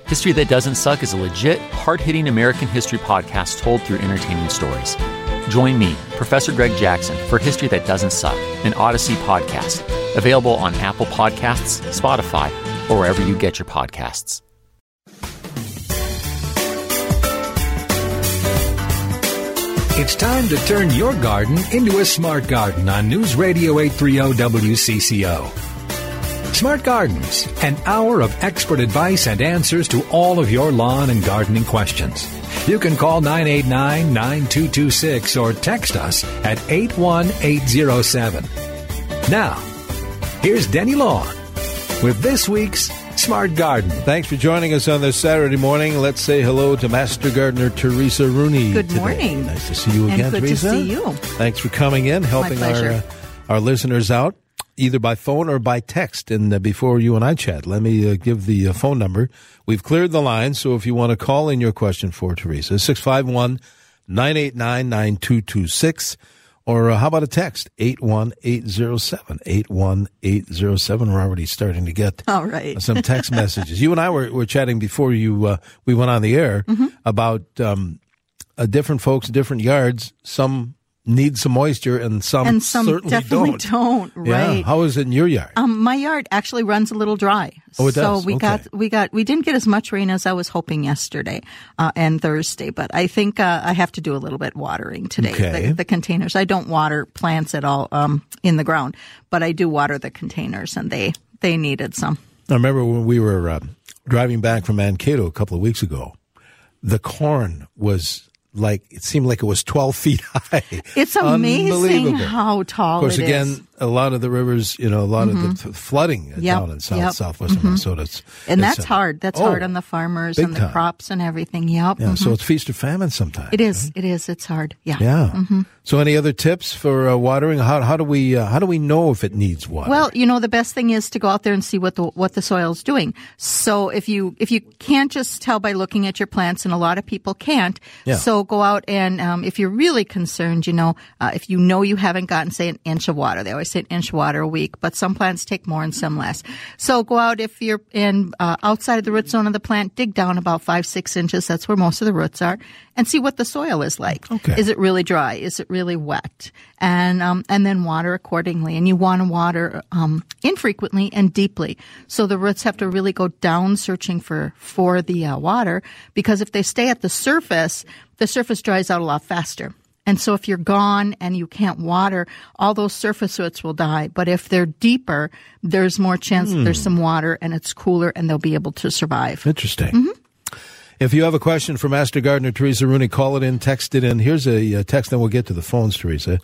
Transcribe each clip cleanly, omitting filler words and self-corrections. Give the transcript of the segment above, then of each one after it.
History That Doesn't Suck is a legit, hard-hitting American history podcast told through entertaining stories. Join me, Professor Greg Jackson, for History That Doesn't Suck, an Odyssey podcast. Available on Apple Podcasts, Spotify, or wherever you get your podcasts. It's time to turn your garden into a smart garden on News Radio 830 WCCO. Smart Gardens, an hour of expert advice and answers to all of your lawn and gardening questions. You can call 989-9226 or text us at 81807. Now, here's Denny Long with this week's Smart Garden. Thanks for joining us on this Saturday morning. Let's say hello to Master Gardener Teresa Rooney. Good today. morning. Nice to see you again, good Teresa. Good to see you. Thanks for coming in, helping our listeners out, either by phone or by text. And before you and I chat, let me give the phone number. We've cleared the line, so if you want to call in your question for Teresa, 651-989-9226. Or how about a text, 81807, 81807. We're already starting to get some text messages. You and I were chatting before we went on the air about different folks, different yards. Some need some moisture and some certainly definitely don't. Right. Yeah. How is it in your yard? My yard actually runs a little dry. Oh, it does? So we didn't get as much rain as I was hoping yesterday and Thursday, but I think I have to do a little bit watering today. Okay. The containers. I don't water plants at all in the ground, but I do water the containers, and they needed some. I remember when we were driving back from Mankato a couple of weeks ago, the corn was it seemed like it was 12 feet high. It's amazing how tall it is. Of course, again, a lot of the rivers, a lot of the flooding down in southwestern Minnesota. That's hard. That's hard on the farmers and the crops and everything. Yep. Yeah, so it's feast or famine sometimes. It is. Right? It is. It's hard. Yeah. Yeah. So any other tips for watering? How do we know if it needs water? Well, the best thing is to go out there and see what the soil is doing. So if you can't just tell by looking at your plants, and a lot of people can't, so go out and if you're really concerned, if you haven't gotten, say, an inch of water. They always say an inch of water a week, but some plants take more and some less. So go out if you're in outside of the root zone of the plant, dig down about 5-6 inches. That's where most of the roots are, and see what the soil is like. Okay. Is it really dry? Is it really wet? And then water accordingly. And you want to water infrequently and deeply. So the roots have to really go down searching for the water, because if they stay at the surface dries out a lot faster. And so if you're gone and you can't water, all those surface roots will die. But if they're deeper, there's more chance that there's some water and it's cooler and they'll be able to survive. Interesting. If you have a question for Master Gardener Teresa Rooney, call it in, text it in. Here's a text, then we'll get to the phones, Teresa.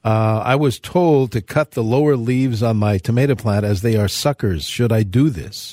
I was told to cut the lower leaves on my tomato plant as they are suckers. Should I do this?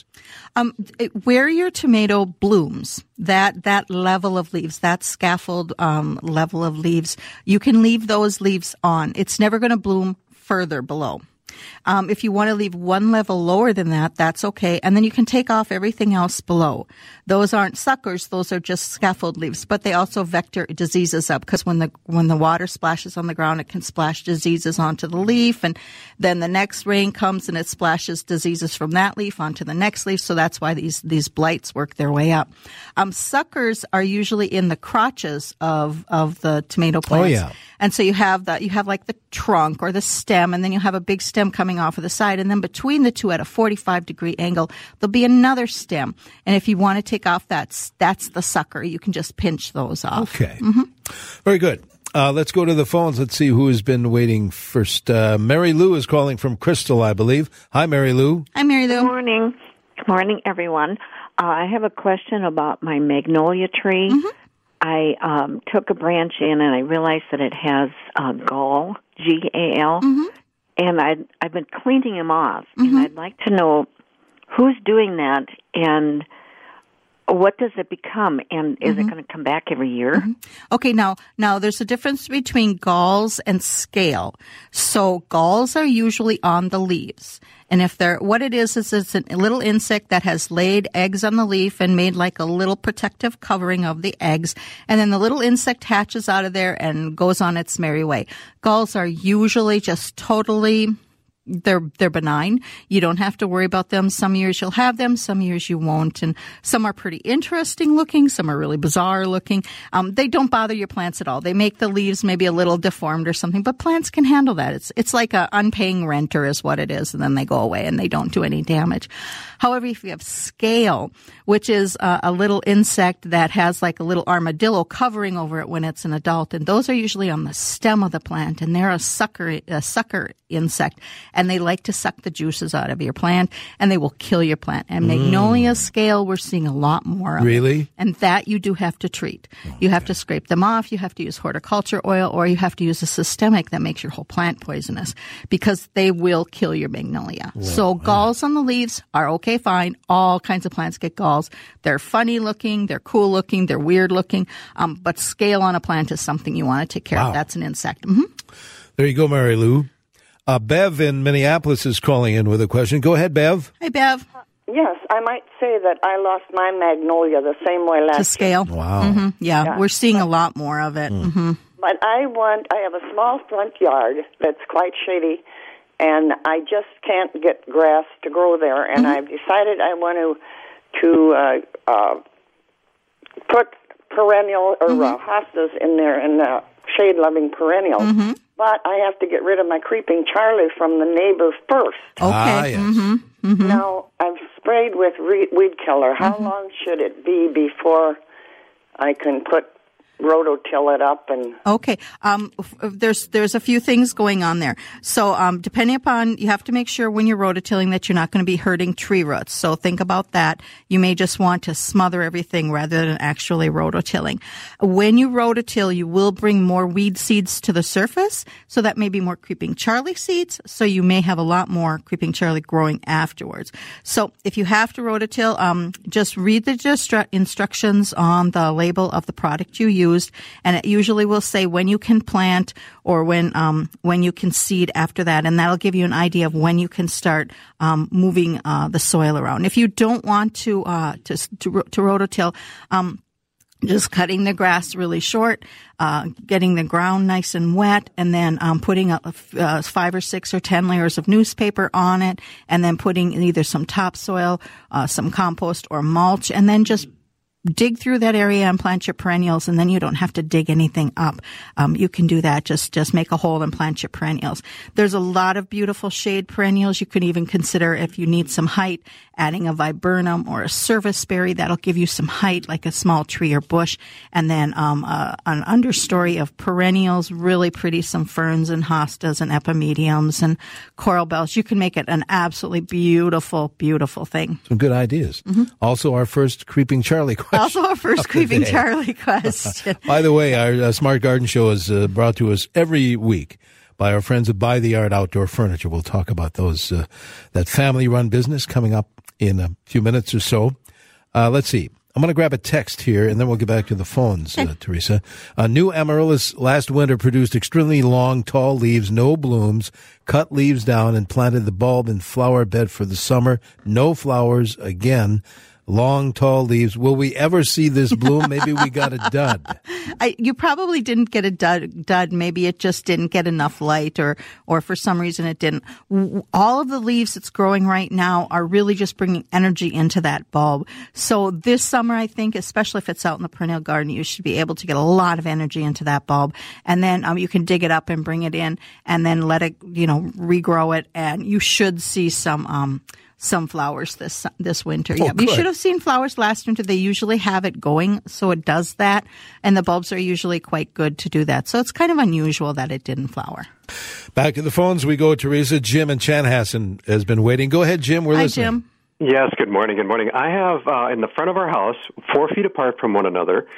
Where your tomato blooms, that level of leaves, that scaffold level of leaves, you can leave those leaves on. It's never going to bloom further below. If you want to leave one level lower than that, that's okay. And then you can take off everything else below. Those aren't suckers. Those are just scaffold leaves, but they also vector diseases up, because when the water splashes on the ground, it can splash diseases onto the leaf. And then the next rain comes and it splashes diseases from that leaf onto the next leaf. So that's why these blights work their way up. Suckers are usually in the crotches of the tomato plants. Oh, yeah. And so you have like the trunk or the stem, and then you have a big stem coming off of the side. And then between the two at a 45-degree angle, there'll be another stem. And if you want to take off that's the sucker. You can just pinch those off. Okay. Very good. Let's go to the phones. Let's see who has been waiting first. Mary Lou is calling from Crystal, I believe. Hi, Mary Lou. Hi, Mary Lou. Good morning. Good morning, everyone. I have a question about my magnolia tree. I took a branch in and I realized that it has gall, G-A-L, and I've been cleaning them off, and I'd like to know who's doing that and what does it become, and is it going to come back every year? Okay, now there's a difference between galls and scale. So galls are usually on the leaves. And what it is it's a little insect that has laid eggs on the leaf and made like a little protective covering of the eggs. And then the little insect hatches out of there and goes on its merry way. Galls are usually just totally they're benign. You don't have to worry about them. Some years you'll have them, some years you won't. And some are pretty interesting looking, some are really bizarre looking. They don't bother your plants at all. They make the leaves maybe a little deformed or something, but plants can handle that. It's like a unpaying renter is what it is, and then they go away and they don't do any damage. However, if you have scale, which is a little insect that has like a little armadillo covering over it when it's an adult, and those are usually on the stem of the plant, and they're a sucker insect, and they like to suck the juices out of your plant, and they will kill your plant. And magnolia scale, we're seeing a lot more of Really? it. And that you do have to treat. Okay. You have to scrape them off, you have to use horticulture oil, or you have to use a systemic that makes your whole plant poisonous, because they will kill your magnolia. Well, so galls on the leaves are okay, fine. All kinds of plants get galls. They're funny looking, they're cool looking, they're weird looking, but scale on a plant is something you want to take care of. That's an insect. Mm-hmm. There you go, Mary Lou. Bev in Minneapolis is calling in with a question. Go ahead, Bev. Hey, Bev. Yes, I might say that I lost my magnolia the same way last year. To scale? Wow. Mm-hmm. Yeah, we're seeing a lot more of it. Mm-hmm. But I have a small front yard that's quite shady, and I just can't get grass to grow there, and I've decided I want to put perennial or hostas in there, and shade-loving perennials. Mm-hmm. But I have to get rid of my creeping Charlie from the neighbor first. Okay. Yes. Mm-hmm. Mm-hmm. Now, I've sprayed with weed killer. How long should it be before I can put rototill it up? And okay, there's a few things going on there. So depending upon, you have to make sure when you're rototilling that you're not going to be hurting tree roots. So think about that. You may just want to smother everything rather than actually rototilling. When you rototill, you will bring more weed seeds to the surface, so that may be more creeping Charlie seeds. So you may have a lot more creeping Charlie growing afterwards. So if you have to rototill, just read the instructions on the label of the product you use. And it usually will say when you can plant or when you can seed after that, and that'll give you an idea of when you can start moving the soil around. If you don't want to rototill, just cutting the grass really short, getting the ground nice and wet, and then putting 5 or 6 or 10 layers of newspaper on it, and then putting either some topsoil, some compost, or mulch, and then just dig through that area and plant your perennials, and then you don't have to dig anything up. You can do that. Just make a hole and plant your perennials. There's a lot of beautiful shade perennials. You could even consider, if you need some height, adding a viburnum or a serviceberry. That'll give you some height, like a small tree or bush. And then an understory of perennials, really pretty, some ferns and hostas and epimediums and coral bells. You can make it an absolutely beautiful, beautiful thing. Some good ideas. Mm-hmm. Also, our first Creeping Charlie question. Also, our first Creeping Charlie question. By the way, our Smart Garden Show is brought to us every week by our friends at By the Yard Outdoor Furniture. We'll talk about that family-run business coming up in a few minutes or so. Let's see. I'm going to grab a text here, and then we'll get back to the phones, Teresa. New amaryllis last winter produced extremely long, tall leaves, no blooms, cut leaves down, and planted the bulb in flower bed for the summer. No flowers again. Long, tall leaves. Will we ever see this bloom? Maybe we got a dud. You probably didn't get a dud. Maybe it just didn't get enough light, or for some reason it didn't. All of the leaves that's growing right now are really just bringing energy into that bulb. So this summer, I think, especially if it's out in the perennial garden, you should be able to get a lot of energy into that bulb. And then you can dig it up and bring it in, and then let it, regrow it, and you should see some flowers this winter. Oh, yeah, good. You should have seen flowers last winter. They usually have it going, so it does that, and the bulbs are usually quite good to do that. So it's kind of unusual that it didn't flower. Back to the phones we go, Teresa. Jim in Chanhassen has been waiting. Go ahead, Jim. We're listening. Hi, Jim. Yes, good morning. Good morning. I have in the front of our house, 4 feet apart from one another,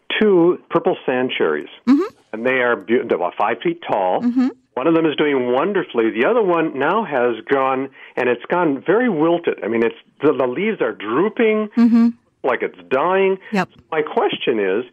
2 purple sand cherries, and they are about 5 feet tall. Mm-hmm. One of them is doing wonderfully. The other one now has gone, and it's gone very wilted. I mean, the leaves are drooping, like it's dying. Yep. My question is,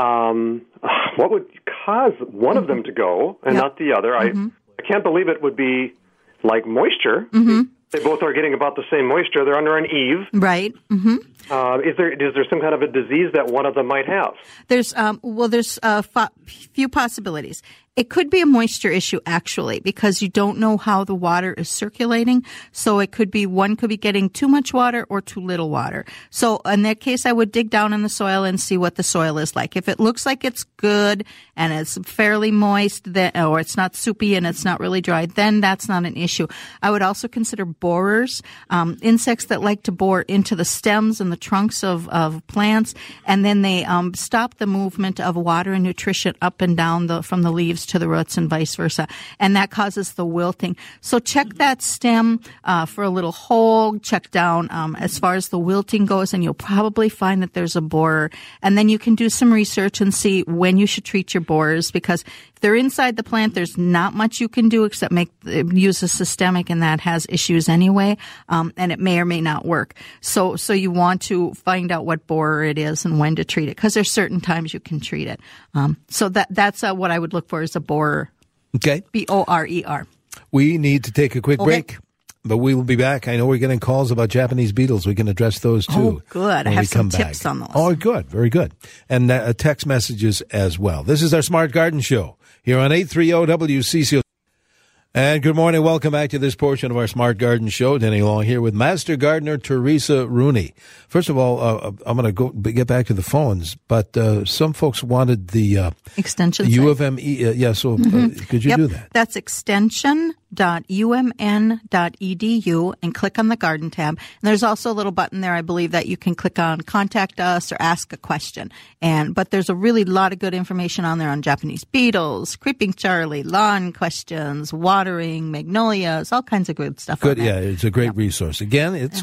what would cause one of them to go and not the other? I can't believe it would be like moisture. They both are getting about the same moisture. They're under an eave. Right. Is there some kind of a disease that one of them might have? There's a few possibilities. It could be a moisture issue, actually, because you don't know how the water is circulating. So it could be, one could be getting too much water or too little water. So in that case, I would dig down in the soil and see what the soil is like. If it looks like it's good and it's fairly moist, or it's not soupy and it's not really dry, then that's not an issue. I would also consider borers, insects that like to bore into the stems and the trunks of plants, and then they stop the movement of water and nutrition up and down from the leaves to the roots and vice versa. And that causes the wilting. So check that stem for a little hole, check down as far as the wilting goes, and you'll probably find that there's a borer. And then you can do some research and see when you should treat your borers, because if they're inside the plant, there's not much you can do except use a systemic, and that has issues anyway, and it may or may not work. So you want to find out what borer it is and when to treat it, because there's certain times you can treat it. So that's what I would look for, is a borer. Okay. B-O-R-E-R. We need to take a quick break, but we will be back. I know we're getting calls about Japanese beetles. We can address those too. Oh, good. I have some tips on those. Oh, good. Very good. And text messages as well. This is our Smart Garden Show here on 830 WCCO. And good morning. Welcome back to this portion of our Smart Garden Show. Denny Long here with Master Gardener Teresa Rooney. First of all, I'm going to get back to the phones, but some folks wanted the extension U of M. So could you do that? That's extension.umn.edu, and click on the garden tab. And there's also a little button there, I believe, that you can click on Contact Us or Ask a Question. But there's a really lot of good information on there on Japanese beetles, Creeping Charlie, lawn questions, watering, magnolias, all kinds of good stuff. Good, yeah, it's a great resource. Again, it's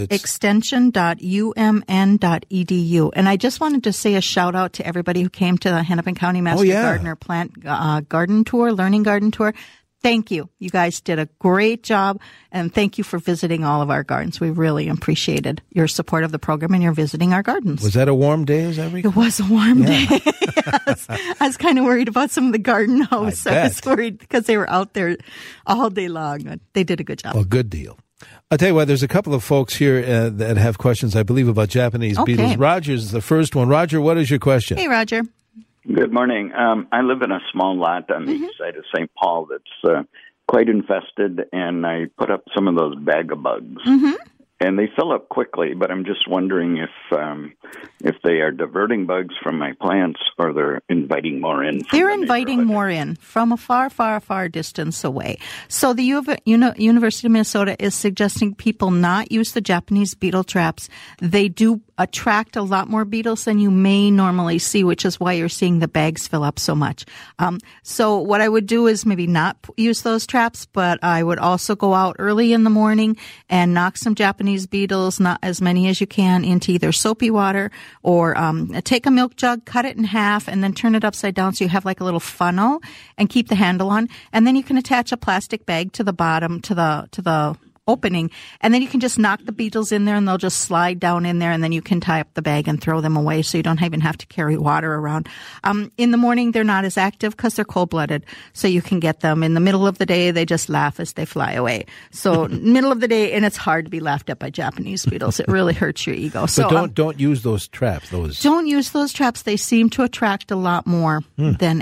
extension.umn.edu. And I just wanted to say a shout out to everybody who came to the Hennepin County Master Gardener Plant Garden Tour, Learning Garden Tour. Thank you. You guys did a great job, and thank you for visiting all of our gardens. We really appreciated your support of the program and your visiting our gardens. Was that a warm day, as I recall? It was a warm day. Yes. I was kind of worried about some of the garden hosts. I was worried because they were out there all day long. They did a good job. Well, good deal. I'll tell you what, there's a couple of folks here that have questions, I believe, about Japanese beetles. Roger's the first one. Roger, what is your question? Hey, Roger. Good morning. I live in a small lot on the east side of St. Paul that's quite infested, and I put up some of those bag-o-bugs. And they fill up quickly, but I'm just wondering if they are diverting bugs from my plants or they're inviting more in. They're inviting more in from a far, far, far distance away. So the University of Minnesota is suggesting people not use the Japanese beetle traps. They do attract a lot more beetles than you may normally see, which is why you're seeing the bags fill up so much. So what I would do is maybe not use those traps, but I would also go out early in the morning and knock some Japanese beetles, not as many as you can, into either soapy water or take a milk jug, cut it in half, and then turn it upside down so you have like a little funnel, and keep the handle on. And then you can attach a plastic bag to the bottom, to the opening, and then you can just knock the beetles in there and they'll just slide down in there, and then you can tie up the bag and throw them away so you don't even have to carry water around. In the morning, they're not as active because they're cold-blooded, so you can get them. In the middle of the day, they just laugh as they fly away. So middle of the day, and it's hard to be laughed at by Japanese beetles. It really hurts your ego. So don't use those traps. Don't use those traps. They seem to attract a lot more than,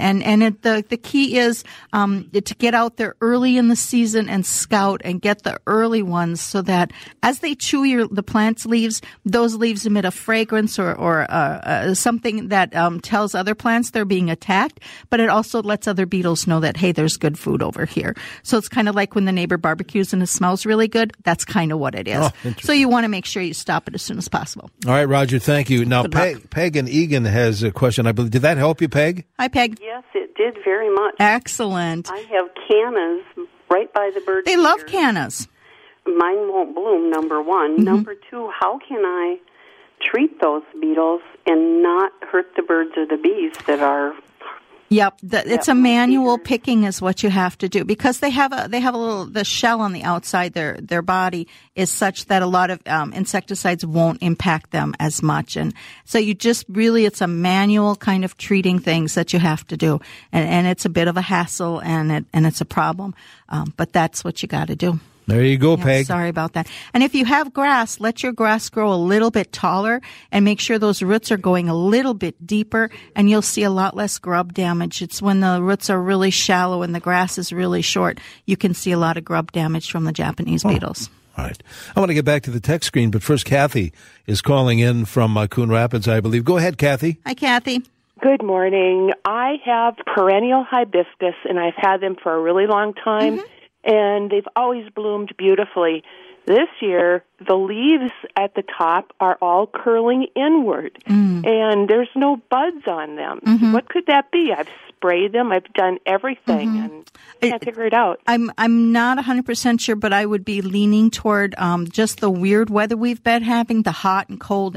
the key is to get out there early in the season and scout and get the early ones, so that as they chew the plant's leaves, those leaves emit a fragrance or something that tells other plants they're being attacked, but it also lets other beetles know that, hey, there's good food over here. So it's kind of like when the neighbor barbecues and it smells really good. That's kind of what it is. So you want to make sure you stop it as soon as possible. All right, Roger, thank you. Now, Peg and Egan has a question, I believe. Did that help you, Peg? Hi, Peg. Yes, it did very much. Excellent. I have cannas right by the bird. They love cannas. Mine won't bloom, number one. Number two, how can I treat those beetles and not hurt the birds or the bees that are... Yep, it's a manual picking is what you have to do, because they have the shell on the outside. Their body is such that a lot of insecticides won't impact them as much, and so you just really, it's a manual kind of treating things that you have to do, and it's a bit of a hassle, and it's a problem, but that's what you got to do. There you go, Peg. Sorry about that. And if you have grass, let your grass grow a little bit taller and make sure those roots are going a little bit deeper, and you'll see a lot less grub damage. It's when the roots are really shallow and the grass is really short, you can see a lot of grub damage from the Japanese beetles. All right. I want to get back to the text screen, but first Kathy is calling in from Coon Rapids, I believe. Go ahead, Kathy. Hi, Kathy. Good morning. I have perennial hibiscus, and I've had them for a really long time, and they've always bloomed beautifully. This year, the leaves at the top are all curling inward, and there's no buds on them. What could that be? I've sprayed them. I've done everything, and can't figure it out. I'm not 100% sure, but I would be leaning toward just the weird weather we've been having, the hot and cold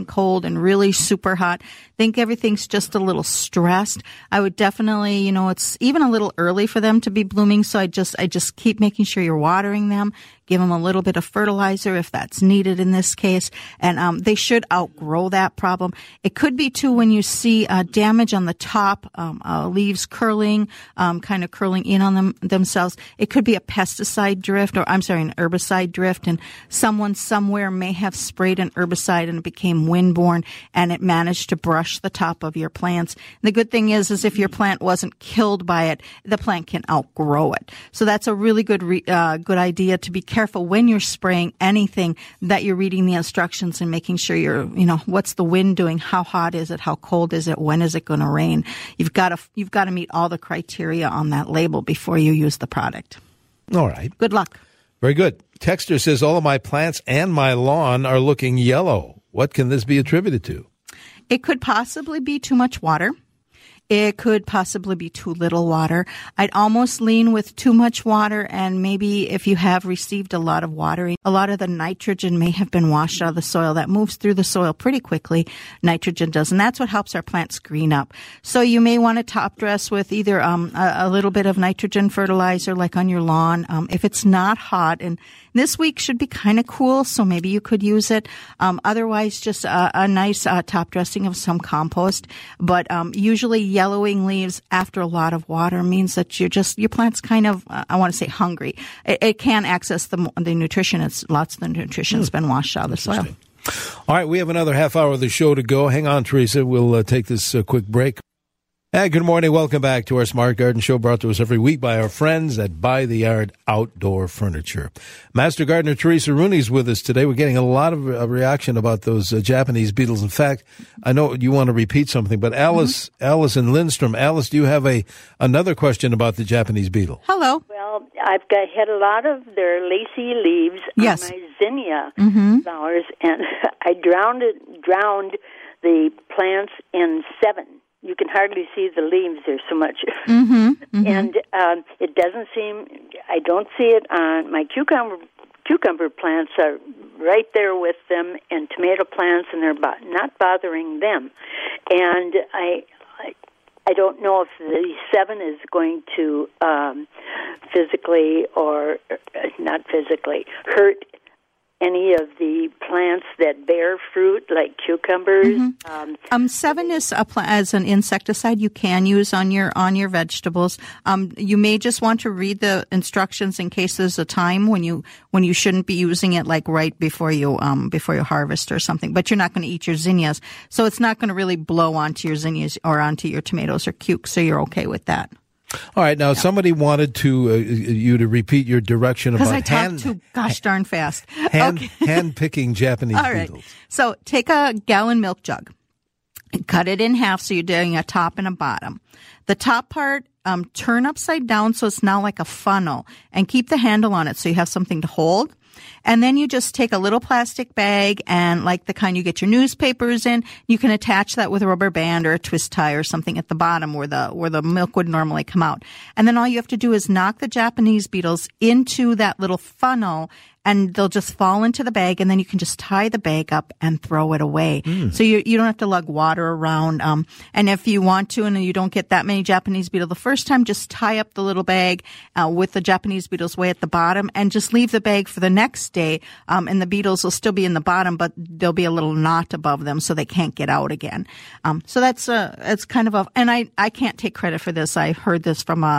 and really super hot. I think everything's just a little stressed. I would definitely, it's even a little early for them to be blooming, so I just keep making sure you're watering them. Give them a little bit of fertilizer if that's needed in this case, and they should outgrow that problem. It could be, too, when you see damage on the top, leaves curling, kind of curling in on themselves. It could be a pesticide drift, an herbicide drift, and someone somewhere may have sprayed an herbicide and it became windborne, and it managed to brush the top of your plants. The good thing is if your plant wasn't killed by it, the plant can outgrow it. So that's a really good idea to be careful when you're spraying anything that you're reading the instructions and making sure you're, what's the wind doing? How hot is it? How cold is it? When is it going to rain? You've got to meet all the criteria on that label before you use the product. All right. Good luck. Very good. Texter says, all of my plants and my lawn are looking yellow. What can this be attributed to? It could possibly be too much water. It could possibly be too little water. I'd almost lean with too much water, and maybe if you have received a lot of watering, a lot of the nitrogen may have been washed out of the soil. That moves through the soil pretty quickly. Nitrogen does, and that's what helps our plants green up. So you may want to top dress with either a little bit of nitrogen fertilizer, like on your lawn. If it's not hot, and this week should be kind of cool, so maybe you could use it. Otherwise, just a nice top dressing of some compost. But usually yellowing leaves after a lot of water means that your plant's kind of, I want to say, hungry. It can't access the nutrition. Lots of the nutrition's been washed out of the soil. All right, we have another half hour of the show to go. Hang on, Teresa. We'll take this quick break. Good morning. Welcome back to our Smart Garden Show, brought to us every week by our friends at By the Yard Outdoor Furniture. Master Gardener Teresa Rooney's with us today. We're getting a lot of reaction about those Japanese beetles. In fact, I know you want to repeat something, but Alice in Lindstrom. Alice, do you have another question about the Japanese beetle? Hello. Well, I've had a lot of their lacy leaves on my zinnia flowers, and I drowned the plants in 7. You can hardly see the leaves. There's so much. And it doesn't seem, I don't see it on my cucumber plants are right there with them, and tomato plants, and they're not bothering them. And I don't know if the 7 is going to physically or not physically hurt any of the plants that bear fruit, like cucumbers. 7 is as an insecticide you can use on your vegetables. You may just want to read the instructions in case there's a time when you shouldn't be using it, like right before you harvest or something. But you're not going to eat your zinnias, so it's not going to really blow onto your zinnias or onto your tomatoes or cuke. So you're okay with that. All right. Now, somebody wanted you to repeat your direction about because I talk too gosh darn fast. Hand picking Japanese All right. beetles. So take a gallon milk jug and cut it in half, so you're doing a top and a bottom. The top part, turn upside down so it's now like a funnel, and keep the handle on it so you have something to hold. And then you just take a little plastic bag, and like the kind you get your newspapers in, you can attach that with a rubber band or a twist tie or something at the bottom where the milk would normally come out. And then all you have to do is knock the Japanese beetles into that little funnel, and they'll just fall into the bag, and then you can just tie the bag up and throw it away. So you don't have to lug water around. And if you want to, and you don't get that many Japanese beetles the first time, just tie up the little bag with the Japanese beetles way at the bottom, and just leave the bag for the next day. And the beetles will still be in the bottom, but there'll be a little knot above them so they can't get out again. So it's kind of and I can't take credit for this. I heard this from a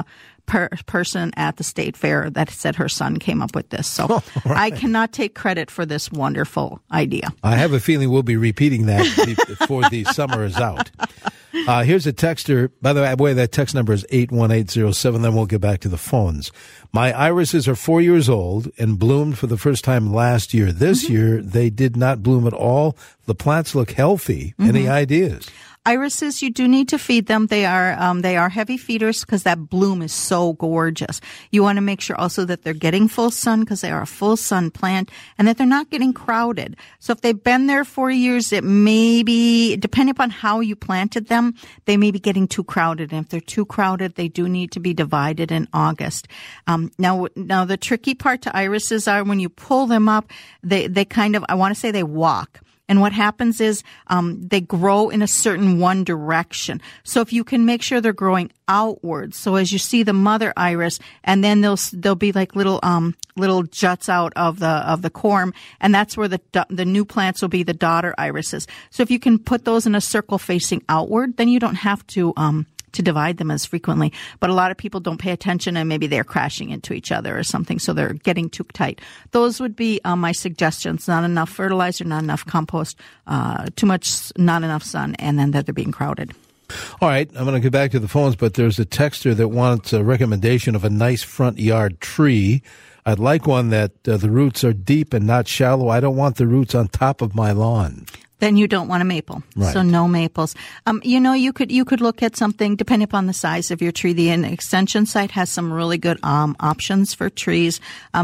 person at the state fair that said her son came up with this. So I cannot take credit for this wonderful idea. I have a feeling we'll be repeating that before the summer is out. Here's a texter. By the way, that text number is 81807. Then we'll get back to the phones. My irises are 4 years old and bloomed for the first time last year. This year, they did not bloom at all. The plants look healthy. Any ideas? Irises, you do need to feed them. They are heavy feeders because that bloom is so gorgeous. You want to make sure also that they're getting full sun because they are a full sun plant and that they're not getting crowded. So if they've been there 4 years, it may be, depending upon how you planted them, they may be getting too crowded. And if they're too crowded, they do need to be divided in August. Now the tricky part to irises are when you pull them up, they kind of, I want to say they walk. And what happens is they grow in a certain one direction. So if you can make sure they're growing outwards, so as you see the mother iris, and then they'll be like little juts out of the corm, and that's where the new plants will be the daughter irises. So if you can put those in a circle facing outward, then you don't have to divide them as frequently. But a lot of people don't pay attention and maybe they're crashing into each other or something, so they're getting too tight. Those would be my suggestions. Not enough fertilizer, not enough compost, too much, not enough sun, and then that they're being crowded. All right, I'm going to get back to the phones, but there's a texter that wants a recommendation of a nice front yard tree. I'd like one that the roots are deep and not shallow. I don't want the roots on top of my lawn. Then you don't want a maple. Right. So no maples. You could look at something depending upon the size of your tree. The extension site has some really good options for trees.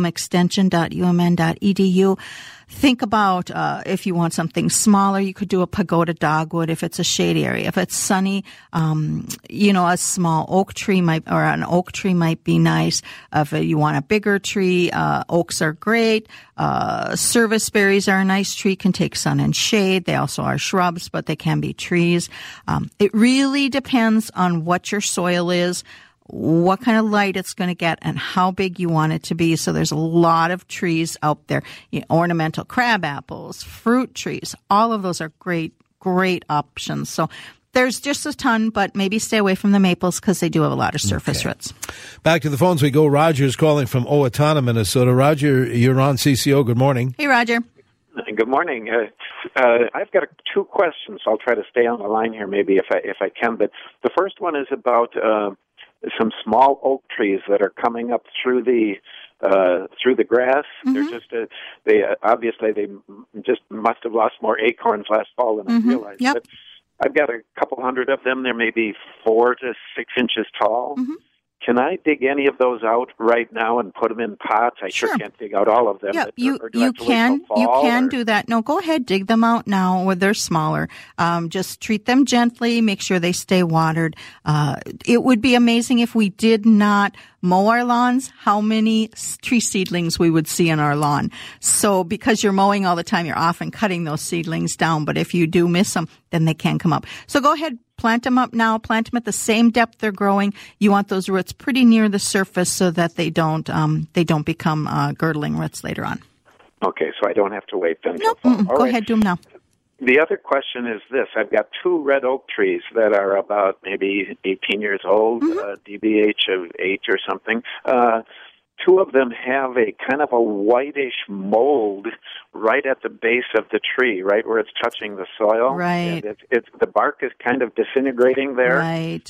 Extension.umn.edu. Think about if you want something smaller, you could do a pagoda dogwood if it's a shade area. If it's sunny, a small oak tree or an oak tree might be nice. If you want a bigger tree, oaks are great. Service berries are a nice tree, can take sun and shade. They also are shrubs, but they can be trees. It really depends on what your soil is, what kind of light it's going to get, and how big you want it to be. So there's a lot of trees out there. Ornamental crab apples, fruit trees, all of those are great options. So there's just a ton, but maybe stay away from the maples because they do have a lot of surface roots. Back to the phones we go. Roger's calling from Owatonna, Minnesota. Roger, you're on CCO. Good morning. Hey, Roger. Good morning. I've got two questions. I'll try to stay on the line here maybe if I can. But the first one is about some small oak trees that are coming up through the grass. They're just they just must have lost more acorns last fall than I realized. Yep. But I've got a couple hundred of them. They're maybe 4 to 6 inches tall. Can I dig any of those out right now and put them in pots? I sure can't dig out all of them. Yeah, you can do that. No, go ahead, dig them out now where they're smaller. Just treat them gently. Make sure they stay watered. It would be amazing if we did not mow our lawns, how many tree seedlings we would see in our lawn. So because you're mowing all the time, you're often cutting those seedlings down. But if you do miss them, then they can come up. So go ahead, plant them up now. Plant them at the same depth they're growing. You want those roots pretty near the surface so that they don't become girdling roots later on. Okay, so I don't have to wait then. Nope. Go ahead, do them now. The other question is this. I've got 2 red oak trees that are about maybe 18 years old, DBH of 8 or something. 2 of them have a kind of a whitish mold right at the base of the tree, right where it's touching the soil. Right. And it's the bark is kind of disintegrating there. Right.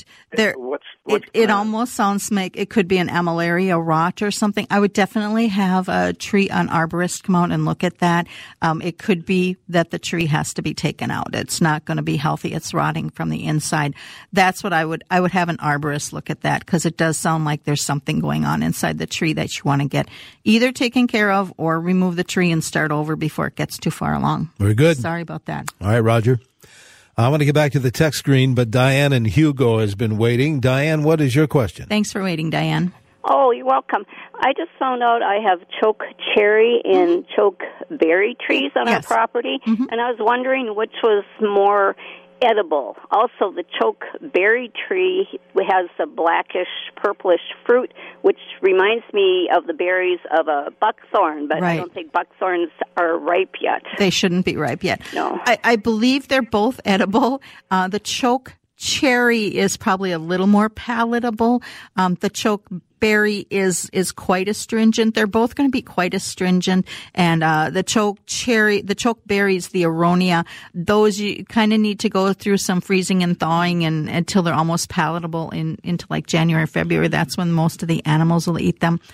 It almost sounds like it could be an amalaria rot or something. I would definitely have an arborist come out and look at that. It could be that the tree has to be taken out. It's not going to be healthy. It's rotting from the inside. That's what I would have an arborist look at that because it does sound like there's something going on inside the tree that you want to get either taken care of or remove the tree and start over before it gets too far along. Very good. Sorry about that. All right, Roger. I want to get back to the text screen, but Diane and Hugo has been waiting. Diane, what is your question? Thanks for waiting, Diane. Oh, you're welcome. I just found out I have choke cherry and choke berry trees on our property, and I was wondering which was more edible. Also, the choke berry tree has a blackish, purplish fruit, which reminds me of the berries of a buckthorn, but I don't think buckthorns are ripe yet. They shouldn't be ripe yet. No. I believe they're both edible. The choke cherry is probably a little more palatable. The choke chokeberry is quite astringent. They're both going to be quite astringent. And the chokeberries, the aronia, those you kind of need to go through some freezing and thawing and until they're almost palatable into like January, February. That's when most of the animals will eat them.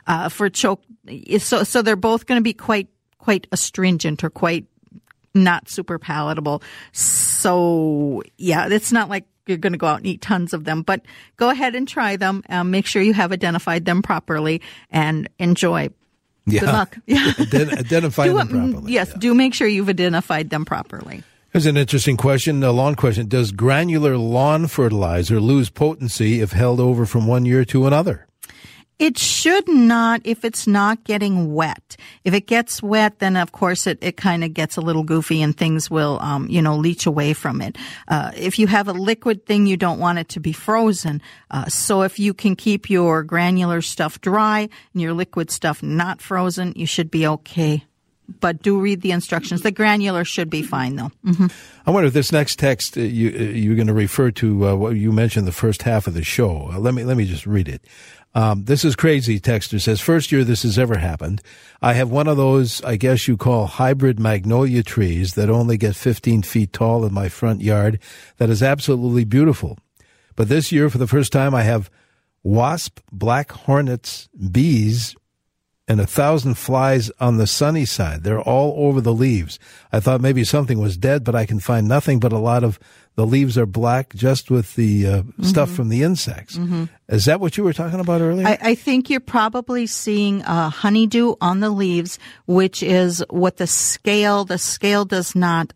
So they're both going to be quite astringent or quite not super palatable. So yeah, it's not like you're going to go out and eat tons of them, but go ahead and try them. Make sure you have identified them properly and enjoy. Yeah. Good luck. Yeah. Identify them properly. Yes, do make sure you've identified them properly. Here's an interesting question, a lawn question. Does granular lawn fertilizer lose potency if held over from one year to another? It should not if it's not getting wet. If it gets wet, then of course it kind of gets a little goofy and things will, leach away from it. If you have a liquid thing, you don't want it to be frozen. So if you can keep your granular stuff dry and your liquid stuff not frozen, you should be okay. But do read the instructions. The granular should be fine, though. Mm-hmm. I wonder if this next text you're going to refer to what you mentioned the first half of the show. Let me just read it. This is crazy. Texter says, first year this has ever happened. I have one of those, I guess you call hybrid magnolia trees that only get 15 feet tall in my front yard. That is absolutely beautiful. But this year, for the first time, I have wasp, black hornets, bees, and 1,000 flies on the sunny side. They're all over the leaves. I thought maybe something was dead, but I can find nothing but a lot of the leaves are black just with the stuff from the insects. Mm-hmm. Is that what you were talking about earlier? I think you're probably seeing honeydew on the leaves, which is what the scale does not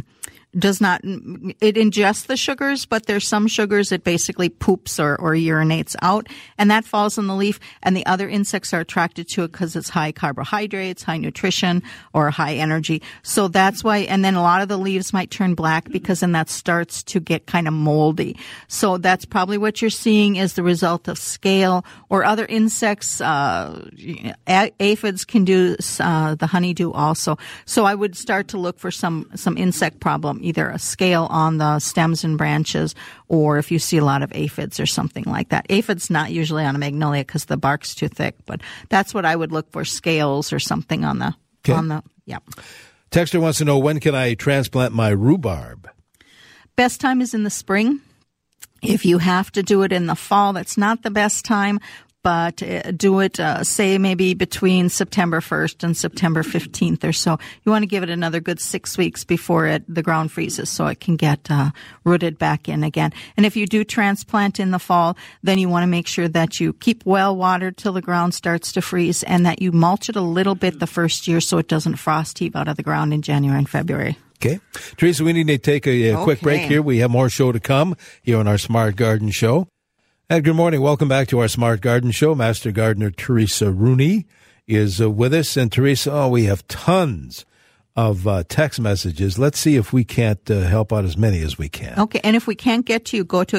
it ingests the sugars, but there's some sugars it basically poops or urinates out, and that falls on the leaf, and the other insects are attracted to it because it's high carbohydrates, high nutrition, or high energy. So that's why, and then a lot of the leaves might turn black because then that starts to get kind of moldy. So that's probably what you're seeing is the result of scale or other insects. Aphids can do the honeydew also. So I would start to look for some insect problem, either a scale on the stems and branches, or if you see a lot of aphids or something like that. Aphids not usually on a magnolia because the bark's too thick, but that's what I would look for, scales or something on the, yeah. Texter wants to know, when can I transplant my rhubarb? Best time is in the spring. If you have to do it in the fall, that's not the best time. But do it, say, maybe between September 1st and September 15th or so. You want to give it another good 6 weeks before the ground freezes so it can get rooted back in again. And if you do transplant in the fall, then you want to make sure that you keep well watered till the ground starts to freeze and that you mulch it a little bit the first year so it doesn't frost heave out of the ground in January and February. Okay. Teresa, we need to take a quick break here. We have more show to come here on our Smart Garden Show. And good morning. Welcome back to our Smart Garden Show. Master Gardener Teresa Rooney is with us. And Teresa, we have tons of text messages. Let's see if we can't help out as many as we can. Okay. And if we can't get to you, go to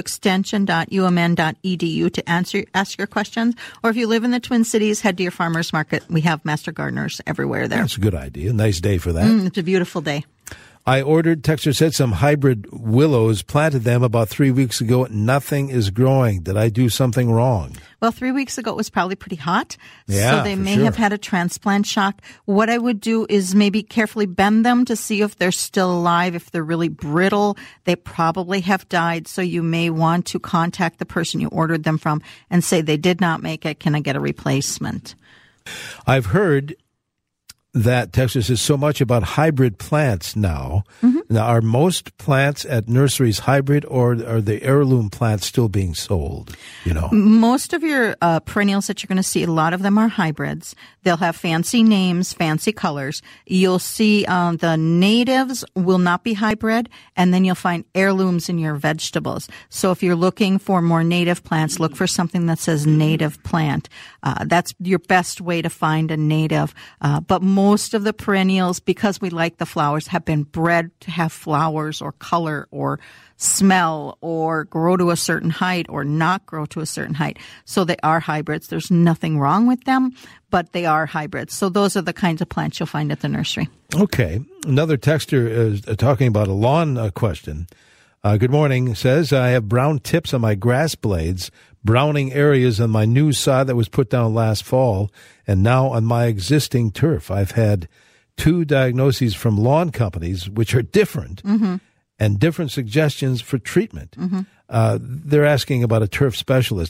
extension.umn.edu to ask your questions. Or if you live in the Twin Cities, head to your farmer's market. We have Master Gardeners everywhere there. That's a good idea. Nice day for that. It's a beautiful day. I ordered, Texter said, some hybrid willows, planted them about 3 weeks ago. Nothing is growing. Did I do something wrong? Well, 3 weeks ago it was probably pretty hot. So they may have had a transplant shock. What I would do is maybe carefully bend them to see if they're still alive. If they're really brittle, they probably have died. So you may want to contact the person you ordered them from and say they did not make it. Can I get a replacement? I've heard that Texas is so much about hybrid plants now. Mm-hmm. Now, are most plants at nurseries hybrid, or are the heirloom plants still being sold? You know, most of your perennials that you're going to see, a lot of them are hybrids. They'll have fancy names, fancy colors. You'll see the natives will not be hybrid, and then you'll find heirlooms in your vegetables. So if you're looking for more native plants, look for something that says native plant. That's your best way to find a native. But most of the perennials, because we like the flowers, have been bred to have flowers or color or smell or grow to a certain height or not grow to a certain height. So they are hybrids. There's nothing wrong with them, but they are hybrids. So those are the kinds of plants you'll find at the nursery. Okay. Another texter is talking about a lawn question. Good morning. Says, I have brown tips on my grass blades, browning areas on my new sod that was put down last fall, and now on my existing turf. I've had 2 diagnoses from lawn companies, which are different, and different suggestions for treatment. They're asking about a turf specialist.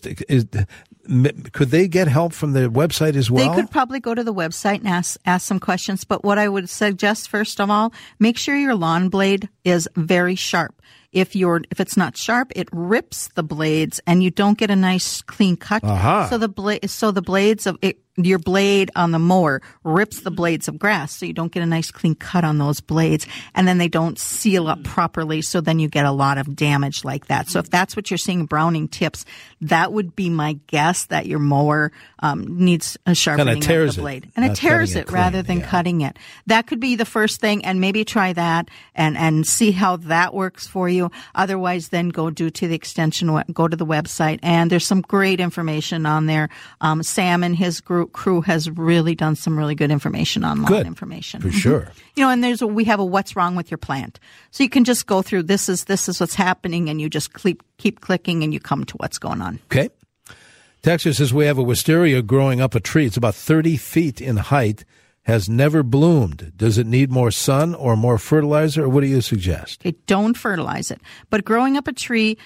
Could they get help from the website as well? They could probably go to the website and ask some questions. But what I would suggest, first of all, make sure your lawn blade is very sharp. If it's not sharp, it rips the blades, and you don't get a nice clean cut. So the blades of it, your blade on the mower rips the blades of grass, so you don't get a nice clean cut on those blades, and then they don't seal up properly, so then you get a lot of damage like that. So if that's what you're seeing, browning tips, that would be my guess, that your mower needs a sharpening of the blade. And it tears it rather than cutting it. That could be the first thing, and maybe try that and see how that works for you. Otherwise, then go to the extension, go to the website, and there's some great information on there. Sam and his crew has really done some really good information on lawn information. For sure. And we have a what's wrong with your plant. So you can just go through this is what's happening, and you just keep clicking and you come to what's going on. Okay. Texas says we have a wisteria growing up a tree. It's about 30 feet in height, has never bloomed. Does it need more sun or more fertilizer, or what do you suggest? Okay, don't fertilize it. But growing up a tree,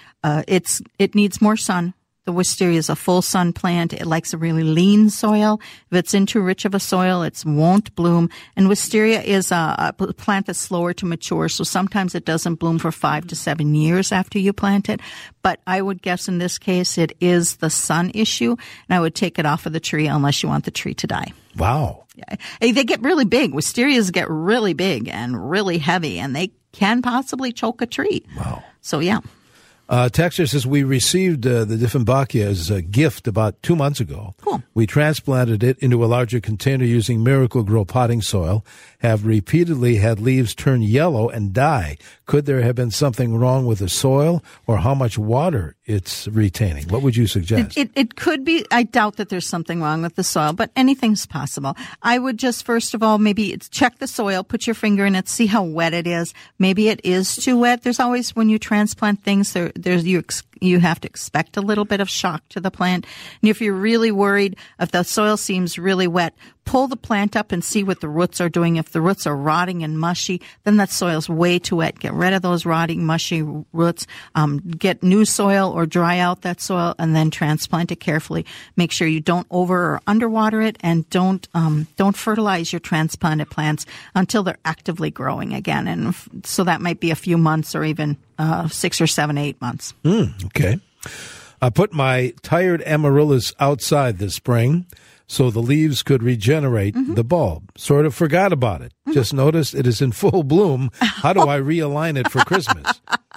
it needs more sun. The wisteria is a full sun plant. It likes a really lean soil. If it's in too rich of a soil, it won't bloom. And wisteria is a plant that's slower to mature, so sometimes it doesn't bloom for 5 to 7 years after you plant it. But I would guess in this case it is the sun issue, and I would take it off of the tree unless you want the tree to die. Wow. Yeah. They get really big. Wisterias get really big and really heavy, and they can possibly choke a tree. Wow. So, yeah. Texas says we received the Dieffenbachia as a gift about 2 months ago. Cool. We transplanted it into a larger container using Miracle-Gro potting soil, have repeatedly had leaves turn yellow and die. Could there have been something wrong with the soil or how much water it's retaining? What would you suggest? It could be. I doubt that there's something wrong with the soil, but anything's possible. I would just, first of all, maybe check the soil, put your finger in it, see how wet it is. Maybe it is too wet. There's always, when you transplant things, you have to expect a little bit of shock to the plant. And if you're really worried, if the soil seems really wet, pull the plant up and see what the roots are doing. If the roots are rotting and mushy, then that soil's way too wet. Get rid of those rotting, mushy roots. Get new soil or dry out that soil, and then transplant it carefully. Make sure you don't over or underwater it, and don't fertilize your transplanted plants until they're actively growing again. And so that might be a few months, or even 6 or 7, 8 months. Okay. I put my tired amaryllis outside this spring so the leaves could regenerate the bulb. Sort of forgot about it. Just noticed it is in full bloom. How do I realign it for Christmas?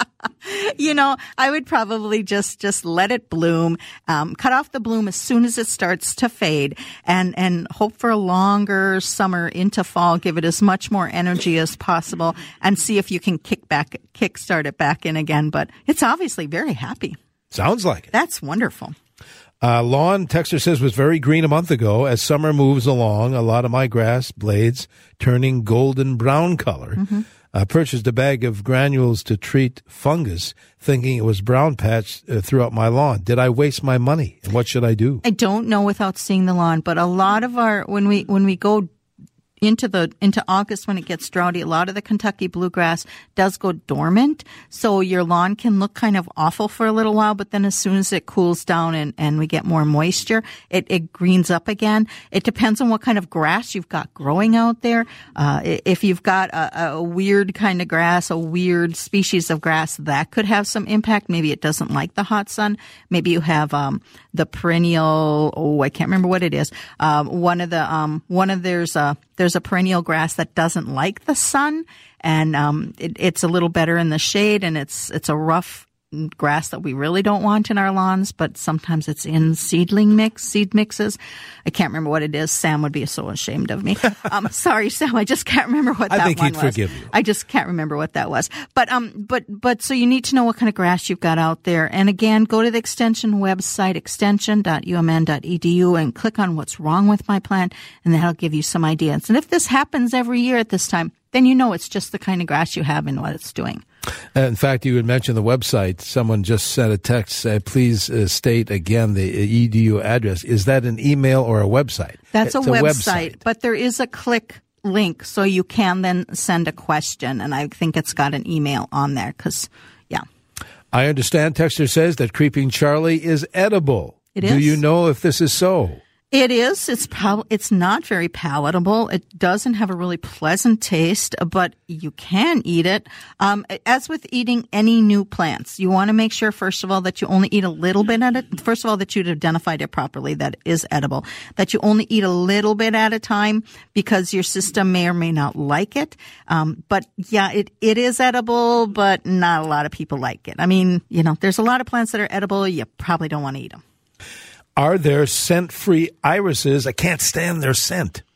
I would probably just let it bloom, cut off the bloom as soon as it starts to fade, and hope for a longer summer into fall. Give it as much more energy as possible, and see if you can kickstart it back in again. But it's obviously very happy. Sounds like it. That's wonderful. Lawn, Texas says, was very green a month ago. As summer moves along, a lot of my grass blades turning golden brown color. I purchased a bag of granules to treat fungus, thinking it was brown patch throughout my lawn. Did I waste my money? And what should I do? I don't know without seeing the lawn, but a lot of when we go into August, when it gets droughty, a lot of the Kentucky bluegrass does go dormant. So your lawn can look kind of awful for a little while, but then as soon as it cools down and we get more moisture, it greens up again. It depends on what kind of grass you've got growing out there. If you've got a weird kind of grass, a weird species of grass, that could have some impact. Maybe it doesn't like the hot sun. Maybe you have the perennial, I can't remember what it is. There's a perennial grass that doesn't like the sun, and it's a little better in the shade, and it's a rough grass that we really don't want in our lawns, but sometimes it's in seed mixes. I can't remember what it is. Sam would be so ashamed of me. Sorry, Sam, I just can't remember what that one was. I think he'd forgive you. I just can't remember what that was. But so you need to know what kind of grass you've got out there. And again, go to the extension website, extension.umn.edu, and click on what's wrong with my plant, and that'll give you some ideas. And if this happens every year at this time, then you know it's just the kind of grass you have and what it's doing. In fact, you had mentioned the website. Someone just sent a text. Please state again the EDU address. Is that an email or a website? That's a website, but there is a click link, so you can then send a question, and I think it's got an email on there because, yeah. I understand, texter says, that Creeping Charlie is edible. It is. Do you know if this is so? It is. It's not very palatable. It doesn't have a really pleasant taste, but you can eat it. As with eating any new plants, you want to make sure, first of all, that you only eat a little bit at it. First of all, that you'd identified it properly, that it is edible. That you only eat a little bit at a time because your system may or may not like it. But yeah, it is edible, but not a lot of people like it. I mean, there's a lot of plants that are edible. You probably don't want to eat them. Are there scent-free irises? I can't stand their scent.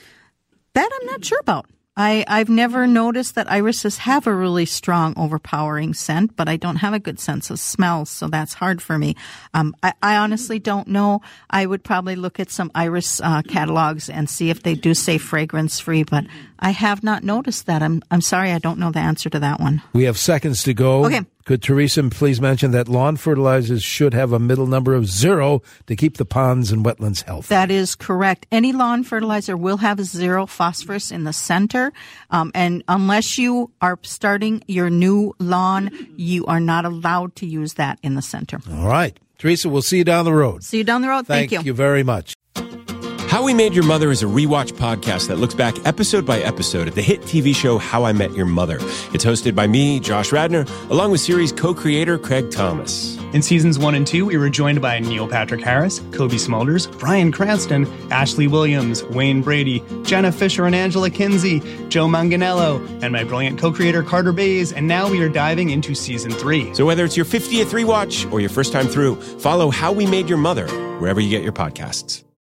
That I'm not sure about. I've never noticed that irises have a really strong, overpowering scent, but I don't have a good sense of smell, so that's hard for me. I honestly don't know. I would probably look at some iris catalogs and see if they do say fragrance-free, but I have not noticed that. I'm sorry, I don't know the answer to that one. We have seconds to go. Okay. Could Teresa please mention that lawn fertilizers should have a middle number of 0 to keep the ponds and wetlands healthy? That is correct. Any lawn fertilizer will have 0 phosphorus in the center. And unless you are starting your new lawn, you are not allowed to use that in the center. All right. Teresa, we'll see you down the road. See you down the road. Thank you. Thank you very much. How We Made Your Mother is a rewatch podcast that looks back episode by episode at the hit TV show How I Met Your Mother. It's hosted by me, Josh Radnor, along with series co-creator Craig Thomas. In seasons 1 and 2, we were joined by Neil Patrick Harris, Kobe Smulders, Bryan Cranston, Ashley Williams, Wayne Brady, Jenna Fisher and Angela Kinsey, Joe Manganiello, and my brilliant co-creator Carter Bays, and now we are diving into season 3. So whether it's your 50th rewatch or your first time through, follow How We Made Your Mother wherever you get your podcasts.